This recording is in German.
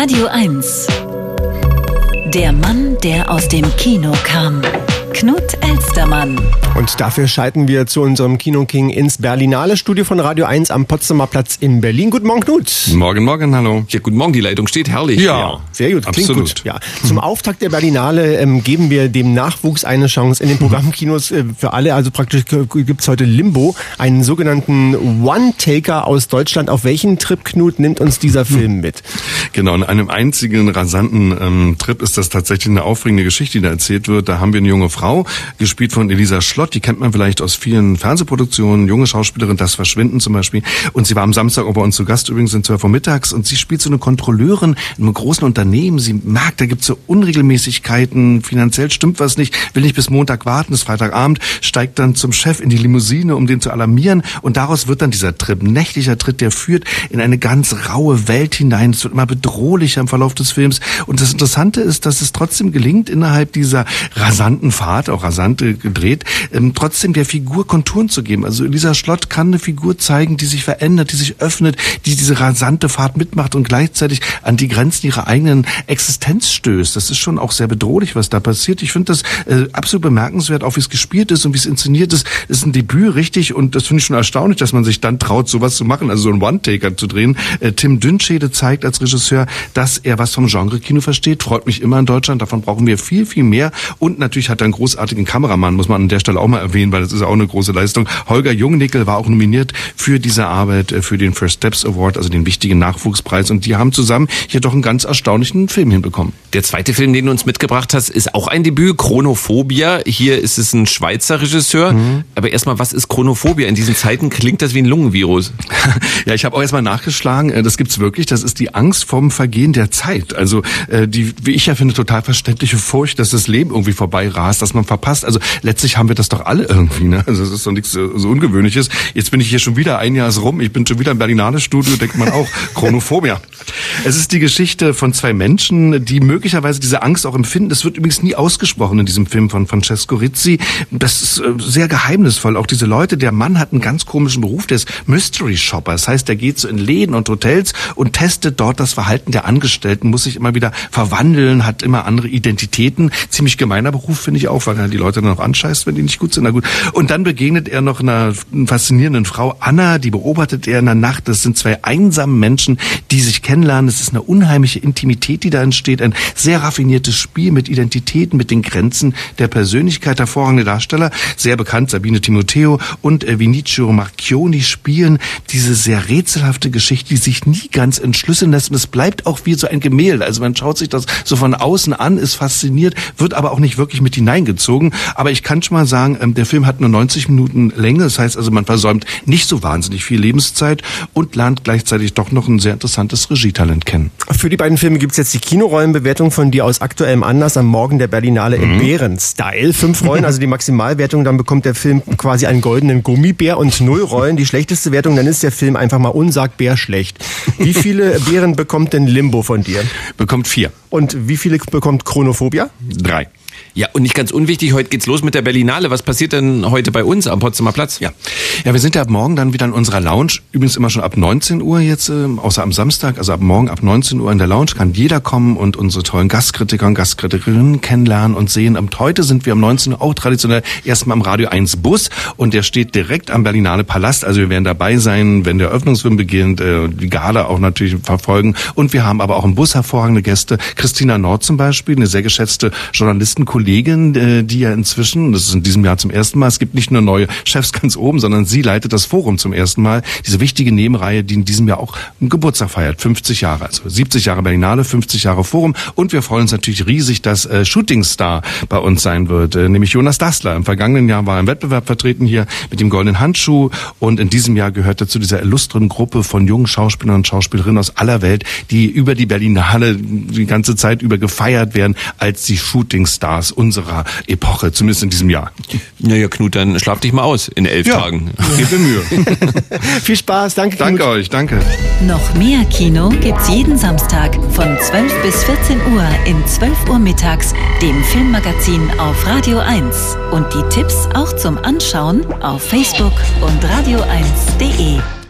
Radio 1. Der Mann, der aus dem Kino kam. Knut Elstermann. Und dafür schalten wir zu unserem Kino-King ins Berlinale Studio von Radio 1 am Potsdamer Platz in Berlin. Guten Morgen, Knut. Morgen, hallo. Ja, guten Morgen, die Leitung steht herrlich. Ja, sehr gut, klingt absolut. gut. Ja. Zum Auftakt der Berlinale geben wir dem Nachwuchs eine Chance in den Programmkinos für alle. Also praktisch gibt's heute Limbo, einen sogenannten One-Taker aus Deutschland. Auf welchen Trip, Knut, nimmt uns dieser Film mit? Genau, in einem einzigen rasanten Trip ist das tatsächlich eine aufregende Geschichte, die da erzählt wird. Da haben wir eine junge Frau, gespielt von Elisa Schlott, die kennt man vielleicht aus vielen Fernsehproduktionen, junge Schauspielerin, Das Verschwinden zum Beispiel. Und sie war am Samstag auch bei uns zu Gast, übrigens um 12 Uhr mittags, und sie spielt so eine Kontrolleurin in einem großen Unternehmen. Sie merkt, da gibt's so Unregelmäßigkeiten, finanziell stimmt was nicht, will nicht bis Montag warten, ist Freitagabend, steigt dann zum Chef in die Limousine, um den zu alarmieren, und daraus wird dann dieser Trip, ein nächtlicher Trip, der führt in eine ganz raue Welt hinein. Es wird immer bedrohlicher im Verlauf des Films, und das Interessante ist, dass es trotzdem gelingt, innerhalb dieser rasanten Fahrt, auch rasant gedreht, trotzdem der Figur Konturen zu geben. Also Elisa Schlott kann eine Figur zeigen, die sich verändert, die sich öffnet, die diese rasante Fahrt mitmacht und gleichzeitig an die Grenzen ihrer eigenen Existenz stößt. Das ist schon auch sehr bedrohlich, was da passiert. Ich finde das absolut bemerkenswert, auch wie es gespielt ist und wie es inszeniert ist. Das ist ein Debüt, richtig, und das finde ich schon erstaunlich, dass man sich dann traut, sowas zu machen, also so einen One-Taker zu drehen. Tim Dünnschede zeigt als Regisseur, dass er was vom Genre-Kino versteht. Freut mich immer in Deutschland. Davon brauchen wir viel, viel mehr. Und natürlich hat er einen großartigen Kameramann, muss man an der Stelle auch mal erwähnen, weil das ist auch eine große Leistung. Holger Jungnickel war auch nominiert für diese Arbeit, für den First Steps Award, also den wichtigen Nachwuchspreis. Und die haben zusammen hier doch einen ganz erstaunlichen Film hinbekommen. Der zweite Film, den du uns mitgebracht hast, ist auch ein Debüt, Chronophobia. Hier ist es ein Schweizer Regisseur. Aber erstmal, was ist Chronophobia? In diesen Zeiten klingt das wie ein Lungenvirus. Ja, ich habe auch erstmal nachgeschlagen. Das gibt's wirklich. Das ist die Angst vorm Vergehen der Zeit. Also die, wie ich ja finde, total verständliche Furcht, dass das Leben irgendwie vorbei rast, dass man verpasst. Also letztlich haben wir das doch alle irgendwie, ne? Also das ist doch nichts so Ungewöhnliches. Jetzt bin ich hier schon wieder, ein Jahr ist rum, ich bin schon wieder im Berlinale Studio, denkt man auch, Chronophobia. Es ist die Geschichte von zwei Menschen, die möglicherweise diese Angst auch empfinden. Das wird übrigens nie ausgesprochen in diesem Film von Francesco Rizzi. Das ist sehr geheimnisvoll. Auch diese Leute, der Mann hat einen ganz komischen Beruf, der ist Mystery Shopper. Das heißt, der geht so in Läden und Hotels und testet dort das Verhalten der Angestellten, muss sich immer wieder verwandeln, hat immer andere Identitäten. Ziemlich gemeiner Beruf, finde ich auch, weil er die Leute dann noch anscheißt, wenn die nicht gut sind. Na gut. Und dann begegnet er noch einer faszinierenden Frau, Anna, die beobachtet er in der Nacht. Das sind zwei einsame Menschen, die sich kennenlernen. Es ist eine unheimliche Intimität, die da entsteht. Ein sehr raffiniertes Spiel mit Identitäten, mit den Grenzen der Persönlichkeit. Hervorragende Darsteller, sehr bekannt, Sabine Timoteo und Vinicio Marchioni spielen diese sehr rätselhafte Geschichte, die sich nie ganz entschlüsseln lässt. Und es bleibt auch wie so ein Gemälde. Also man schaut sich das so von außen an, ist fasziniert, wird aber auch nicht wirklich mit hineingezogen. Aber ich kann schon mal sagen, der Film hat nur 90 Minuten Länge. Das heißt also, man versäumt nicht so wahnsinnig viel Lebenszeit und lernt gleichzeitig doch noch ein sehr interessantes Regietalent kennen. Für die beiden Filme gibt's jetzt die Kinorollenbewertung von dir aus aktuellem Anlass am Morgen der Berlinale im Bären-Style. 5 Rollen, also die Maximalwertung, dann bekommt der Film quasi einen goldenen Gummibär, und 0 Rollen, die schlechteste Wertung, dann ist der Film einfach mal unsagbar schlecht. Wie viele Bären bekommt denn Limbo von dir? Bekommt 4. Und wie viele bekommt Chronophobia? 3. Ja, und nicht ganz unwichtig, heute geht's los mit der Berlinale. Was passiert denn heute bei uns am Potsdamer Platz? Ja, wir sind ja ab morgen dann wieder in unserer Lounge. Übrigens immer schon ab 19 Uhr jetzt, außer am Samstag. Also ab morgen ab 19 Uhr in der Lounge kann jeder kommen und unsere tollen Gastkritiker und Gastkritikerinnen kennenlernen und sehen. Und heute sind wir um 19 Uhr auch traditionell erstmal am Radio 1 Bus. Und der steht direkt am Berlinale Palast. Also wir werden dabei sein, wenn der Eröffnungsfilm beginnt, die Gala auch natürlich verfolgen. Und wir haben aber auch im Bus hervorragende Gäste. Christina Nord zum Beispiel, eine sehr geschätzte Journalistenkollegin, die ja inzwischen, das ist in diesem Jahr zum ersten Mal, es gibt nicht nur neue Chefs ganz oben, sondern sie leitet das Forum zum ersten Mal. Diese wichtige Nebenreihe, die in diesem Jahr auch einen Geburtstag feiert. 50 Jahre, also 70 Jahre Berlinale, 50 Jahre Forum. Und wir freuen uns natürlich riesig, dass Shooting Star bei uns sein wird, nämlich Jonas Dassler. Im vergangenen Jahr war er im Wettbewerb vertreten hier mit dem Goldenen Handschuh. Und in diesem Jahr gehört er zu dieser illustren Gruppe von jungen Schauspielern und Schauspielerinnen aus aller Welt, die über die Berlinale die ganze Zeit über gefeiert werden als die Shooting Stars unserer Epoche, zumindest in diesem Jahr. Naja, Knut, dann schlaf dich mal aus in 11 Tagen. Gib mir Mühe. Viel Spaß, danke Knut. Danke euch, danke. Noch mehr Kino gibt's jeden Samstag von 12 bis 14 Uhr in 12 Uhr mittags, dem Filmmagazin auf Radio 1. Und die Tipps auch zum Anschauen auf Facebook und radio1.de.